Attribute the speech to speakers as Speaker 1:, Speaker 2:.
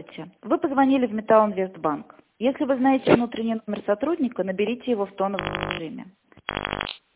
Speaker 1: Здравствуйте. Вы позвонили в Металлинвестбанк. Если вы знаете внутренний номер сотрудника, наберите его в тоновом режиме.